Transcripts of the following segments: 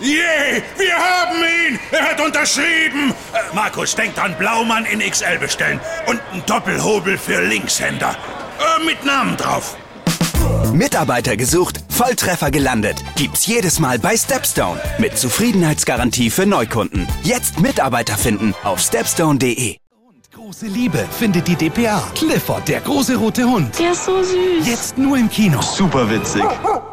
Wir haben ihn! Er hat unterschrieben! Markus, denk dran, Blaumann in XL bestellen. Und einen Doppelhobel für Linkshänder. Mit Namen drauf. Mitarbeiter gesucht, Volltreffer gelandet. Gibt's jedes Mal bei Stepstone. Mit Zufriedenheitsgarantie für Neukunden. Jetzt Mitarbeiter finden auf stepstone.de. Große Liebe findet die dpa. Clifford, der große rote Hund. Der ist so süß. Jetzt nur im Kino. Super witzig.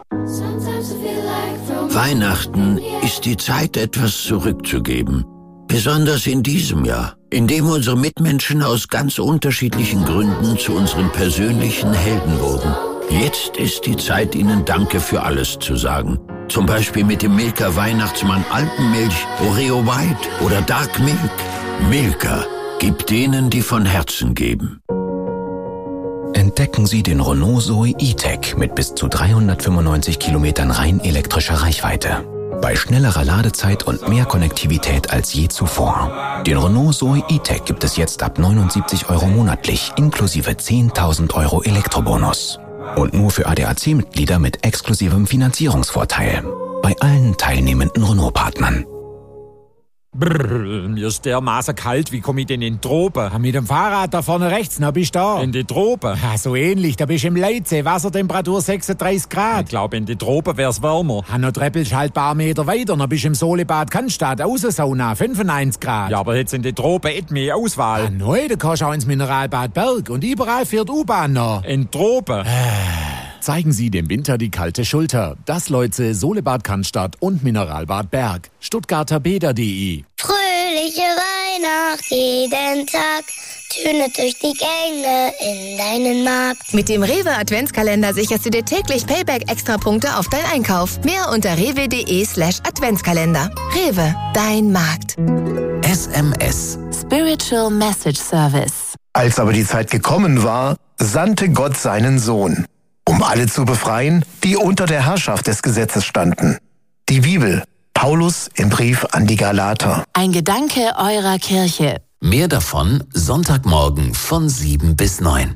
Weihnachten ist die Zeit, etwas zurückzugeben. Besonders in diesem Jahr, in dem unsere Mitmenschen aus ganz unterschiedlichen Gründen zu unseren persönlichen Helden wurden. Jetzt ist die Zeit, ihnen Danke für alles zu sagen. Zum Beispiel mit dem Milka Weihnachtsmann Alpenmilch, Oreo White oder Dark Milk. Milka gibt denen, die von Herzen geben. Entdecken Sie den Renault Zoe E-Tech mit bis zu 395 Kilometern rein elektrischer Reichweite. Bei schnellerer Ladezeit und mehr Konnektivität als je zuvor. Den Renault Zoe E-Tech gibt es jetzt ab 79 € monatlich, inklusive 10.000 € Elektrobonus. Und nur für ADAC-Mitglieder mit exklusivem Finanzierungsvorteil. Bei allen teilnehmenden Renault-Partnern. Brrr, mir ist dermaßen kalt, wie komme ich denn in die Tropen? Mit dem Fahrrad da vorne rechts, na bist du da. In die Tropen? Ja, so ähnlich, da bist du im Leidsee, Wassertemperatur 36 Grad. Ich glaube, in die Tropen wär's wärmer. Noch treppelst halt ein paar Meter weiter, dann bist du im Solebad Cannstatt, Außensauna, 95 Grad. Ja, aber jetzt in die Tropen nicht mehr Auswahl. Ah, neu, da kannst du auch ins Mineralbad Berg und überall fährt U-Bahn noch. In Tropen? Zeigen Sie dem Winter die kalte Schulter. Das Leutze, Solebad Cannstatt und Mineralbad Berg. Stuttgarterbäder.de. Fröhliche Weihnacht jeden Tag. Töne durch die Gänge in deinen Markt. Mit dem Rewe Adventskalender sicherst du dir täglich Payback-Extrapunkte auf deinen Einkauf. Mehr unter rewe.de/Adventskalender. Rewe, dein Markt. SMS. Spiritual Message Service. Als aber die Zeit gekommen war, sandte Gott seinen Sohn, um alle zu befreien, die unter der Herrschaft des Gesetzes standen. Die Bibel, Paulus im Brief an die Galater. Ein Gedanke eurer Kirche. Mehr davon Sonntagmorgen von 7 bis 9.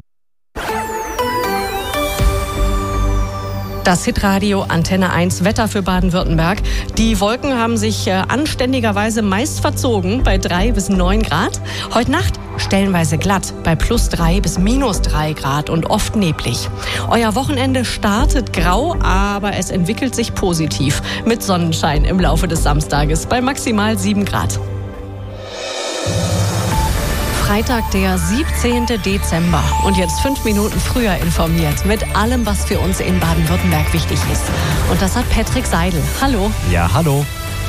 Das Hitradio Antenne 1 Wetter für Baden-Württemberg. Die Wolken haben sich anständigerweise meist verzogen bei 3 bis 9 Grad. Heute Nacht stellenweise glatt bei +3 bis -3 Grad und oft neblig. Euer Wochenende startet grau, aber es entwickelt sich positiv mit Sonnenschein im Laufe des Samstages bei maximal 7 Grad. Freitag, der 17. Dezember und jetzt 5 Minuten früher informiert mit allem, was für uns in Baden-Württemberg wichtig ist. Und das hat Patrick Seidel. Hallo. Ja, hallo.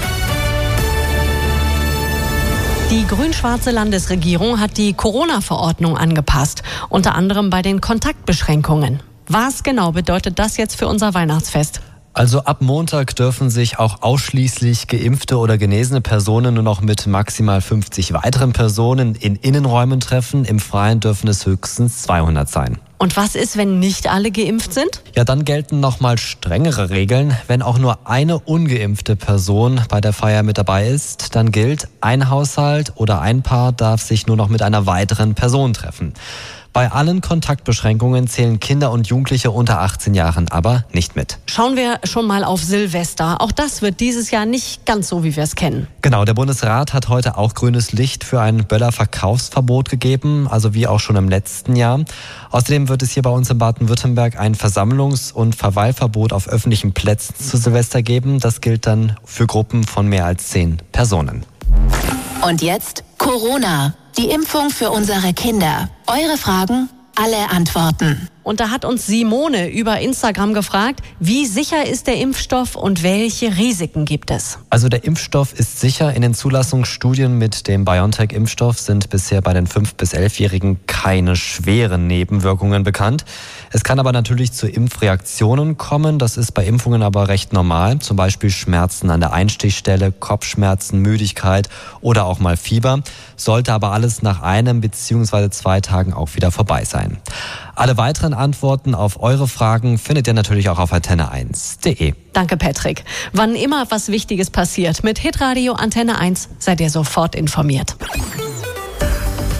Die grün-schwarze Landesregierung hat die Corona-Verordnung angepasst, unter anderem bei den Kontaktbeschränkungen. Was genau bedeutet das jetzt für unser Weihnachtsfest? Also ab Montag dürfen sich auch ausschließlich geimpfte oder genesene Personen nur noch mit maximal 50 weiteren Personen in Innenräumen treffen. Im Freien dürfen es höchstens 200 sein. Und was ist, wenn nicht alle geimpft sind? Ja, dann gelten nochmal strengere Regeln. Wenn auch nur eine ungeimpfte Person bei der Feier mit dabei ist, dann gilt, ein Haushalt oder ein Paar darf sich nur noch mit einer weiteren Person treffen. Bei allen Kontaktbeschränkungen zählen Kinder und Jugendliche unter 18 Jahren aber nicht mit. Schauen wir schon mal auf Silvester. Auch das wird dieses Jahr nicht ganz so, wie wir es kennen. Genau, der Bundesrat hat heute auch grünes Licht für ein Böllerverkaufsverbot gegeben, also wie auch schon im letzten Jahr. Außerdem wird es hier bei uns in Baden-Württemberg ein Versammlungs- und Verweilverbot auf öffentlichen Plätzen zu Silvester geben. Das gilt dann für Gruppen von mehr als 10 Personen. Und jetzt Corona. Die Impfung für unsere Kinder. Eure Fragen, alle Antworten. Und da hat uns Simone über Instagram gefragt, wie sicher ist der Impfstoff und welche Risiken gibt es? Also der Impfstoff ist sicher. In den Zulassungsstudien mit dem BioNTech-Impfstoff sind bisher bei den 5- bis 11-Jährigen keine schweren Nebenwirkungen bekannt. Es kann aber natürlich zu Impfreaktionen kommen. Das ist bei Impfungen aber recht normal. Zum Beispiel Schmerzen an der Einstichstelle, Kopfschmerzen, Müdigkeit oder auch mal Fieber. Sollte aber alles nach 1 bzw. 2 Tagen auch wieder vorbei sein. Alle weiteren Antworten auf eure Fragen findet ihr natürlich auch auf antenne1.de. Danke, Patrick. Wann immer was Wichtiges passiert, mit Hitradio Antenne 1 seid ihr sofort informiert.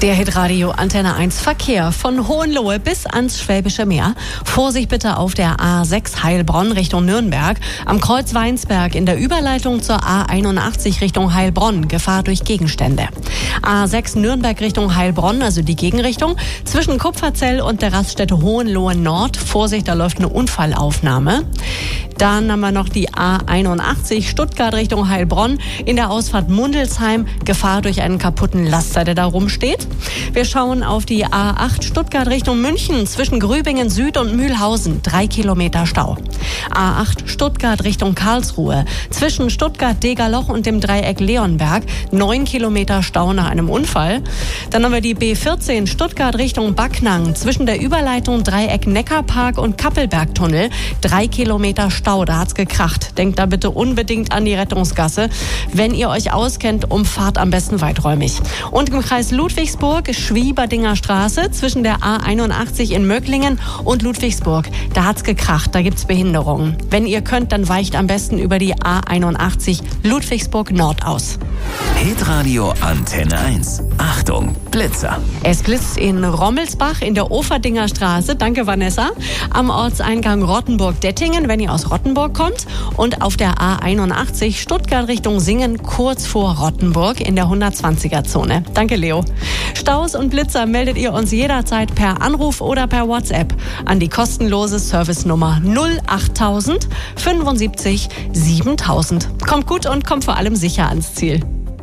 Der Hitradio Antenne 1 Verkehr von Hohenlohe bis ans Schwäbische Meer. Vorsicht bitte auf der A6 Heilbronn Richtung Nürnberg. Am Kreuz Weinsberg in der Überleitung zur A81 Richtung Heilbronn. Gefahr durch Gegenstände. A6 Nürnberg Richtung Heilbronn, also die Gegenrichtung. Zwischen Kupferzell und der Raststätte Hohenlohe Nord. Vorsicht, da läuft eine Unfallaufnahme. Dann haben wir noch die A81 Stuttgart Richtung Heilbronn. In der Ausfahrt Mundelsheim. Gefahr durch einen kaputten Laster, der da rumsteht. Wir schauen auf die A8 Stuttgart Richtung München. Zwischen Grübingen Süd und Mühlhausen. 3 Kilometer Stau. A8 Stuttgart Richtung Karlsruhe. Zwischen Stuttgart-Degerloch und dem Dreieck Leonberg. 9 Kilometer Stau nach einem Unfall. Dann haben wir die B14 Stuttgart Richtung Backnang. Zwischen der Überleitung Dreieck Neckarpark und Kappelbergtunnel. 3 Kilometer Stau, da hat's gekracht. Denkt da bitte unbedingt an die Rettungsgasse. Wenn ihr euch auskennt, umfahrt am besten weiträumig. Und im Kreis Ludwigsburg, Schwieberdinger Straße, zwischen der A81 in Möcklingen und Ludwigsburg. Da hat's gekracht, da gibt's Behinderungen. Wenn ihr könnt, dann weicht am besten über die A81 Ludwigsburg Nord aus. Hitradio Antenne 1. Achtung, Blitzer. Es blitzt in Rommelsbach in der Oferdinger Straße. Danke, Vanessa. Am Ortseingang Rottenburg-Dettingen, wenn ihr aus Rottenburg kommt. Und auf der A81 Stuttgart Richtung Singen, kurz vor Rottenburg in der 120er-Zone. Danke, Leo. Staus und Blitzer meldet ihr uns jederzeit per Anruf oder per WhatsApp an die kostenlose Servicenummer 08000 75 7000. Kommt gut und kommt vor allem sicher ans Ziel.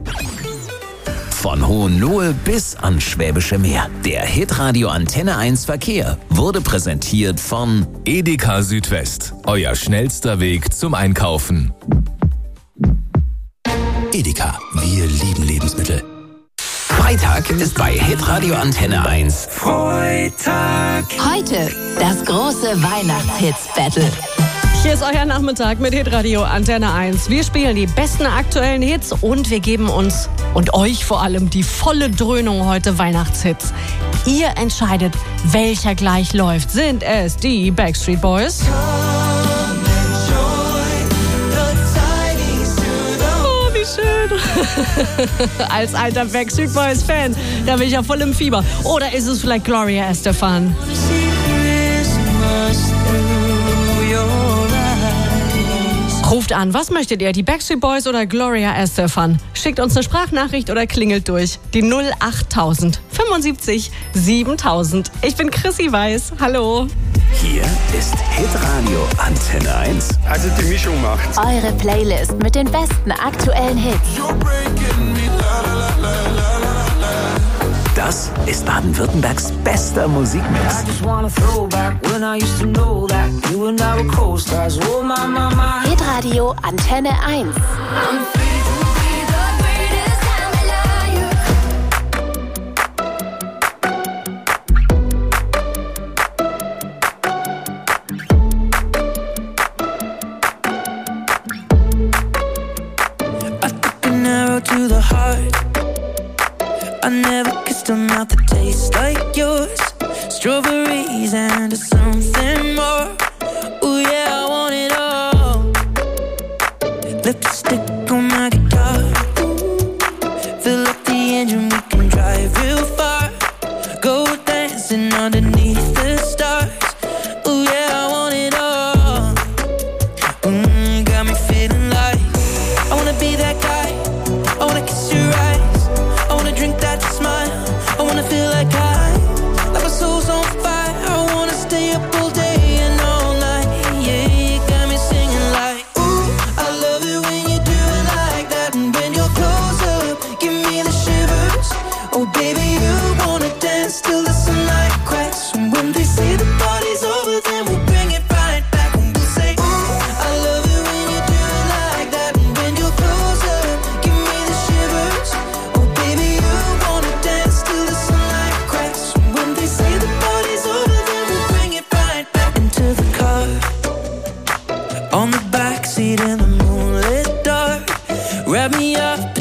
Von Hohenlohe bis ans Schwäbische Meer. Der Hitradio Antenne 1 Verkehr wurde präsentiert von Edeka Südwest. Euer schnellster Weg zum Einkaufen. Edeka, wir lieben Lebensmittel. Freitag ist bei Hitradio Antenne 1 Freitag. Heute das große Weihnachtshits-Battle. Hier ist euer Nachmittag mit Hitradio Antenne 1. Wir spielen die besten aktuellen Hits und wir geben uns und euch vor allem die volle Dröhnung heute Weihnachtshits. Ihr entscheidet, welcher gleich läuft. Sind es die Backstreet Boys? Oh, wie schön. Als alter Backstreet Boys Fan, da bin ich ja voll im Fieber. Oder ist es vielleicht Gloria Estefan? Ruft an, was möchtet ihr? Die Backstreet Boys oder Gloria Estefan? Schickt uns eine Sprachnachricht oder klingelt durch. Die 08000 75 7000. Ich bin Chrissy Weiß. Hallo. Hier ist Hitradio Antenne 1. Also die Mischung macht's. Eure Playlist mit den besten aktuellen Hits. Das ist Baden-Württembergs bester Musikmix. Hitradio Antenne 1. To the heart, I never kissed a mouth that tastes like yours. Strawberries and something more. Ooh yeah, I want it all. Lipstick on my guitar. Fill up the engine, we can drive real far. Go dancing underneath the stars. Ooh yeah, I want it all. Got me feeling like I wanna be that guy. I wanna kiss your eyes. I wanna drink that smile. I wanna feel like my soul's on fire. I wanna stay up all day and all night. Yeah, you got me singing like, ooh, I love it when you do it like that. And when you're close up, give me the shivers. Oh baby, you wanna dance till the sunlight cracks. And when they say the party's over, then we'll bring it right back. And we'll say, ooh, I love it when you do it like that. And when you're close up, give me the shivers. Oh baby, you wanna dance till the sunlight cracks. And when they say the party's over, then we'll bring it right back into the car. On the backseat in the moonlit dark. Wrap me up